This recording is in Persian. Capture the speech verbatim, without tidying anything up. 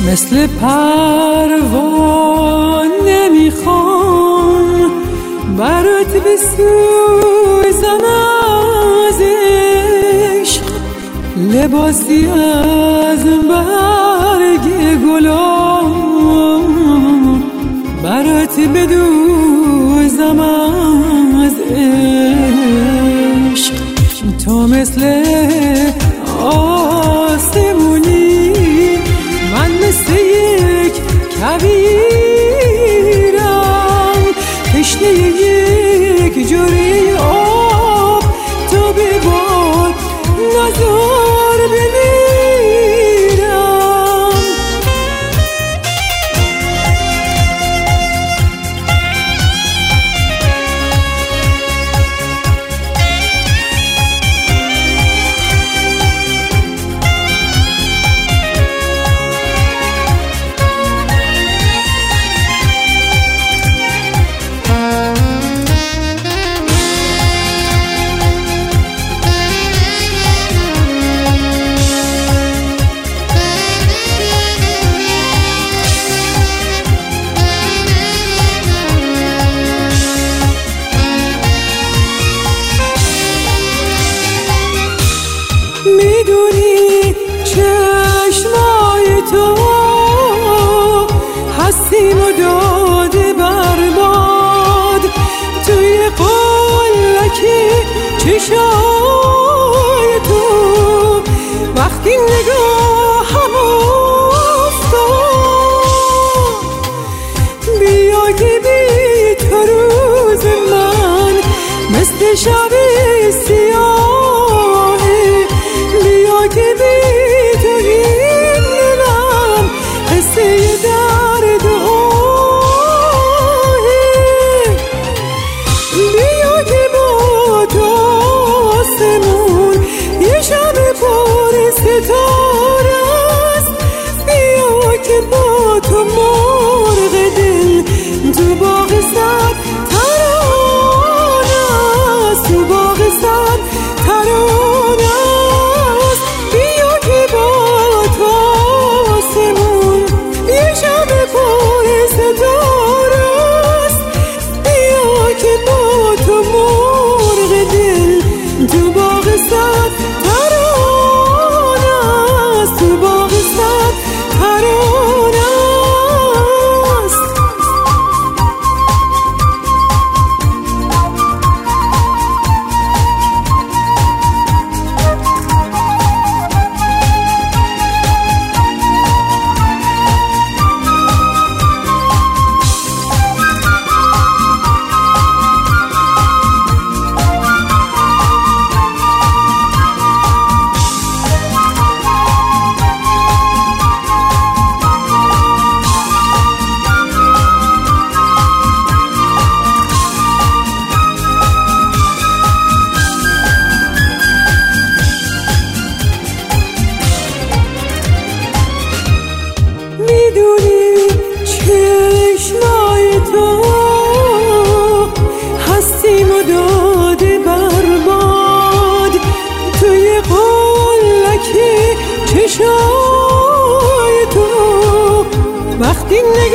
مثل پروانه میخوام برات بسوزم از عشق، لباسی از برگ گلام برات بدوزم از عشق. تو مثل آسمونی، من مثل یک کویرم، تشنه یک جوری آب، تو ببار نزار بمیرم. میدونی چشمای تو هستیم و داده برباد، توی قلکی چشای تو وقتی نگاهم افتاد. بیا که بی تو روز من مثل شب سیاه، که بی تو این دلم قصه درد و آهی. بیا که با تو آسمون یه شب پر ستاره است، بیا که با تو مرغ دل تو باغ صد ترانه است، تو باغ صد ترانه است. میدونی چشمای تو هستیم و داده برباد، توی قلکی چشای تو وقتی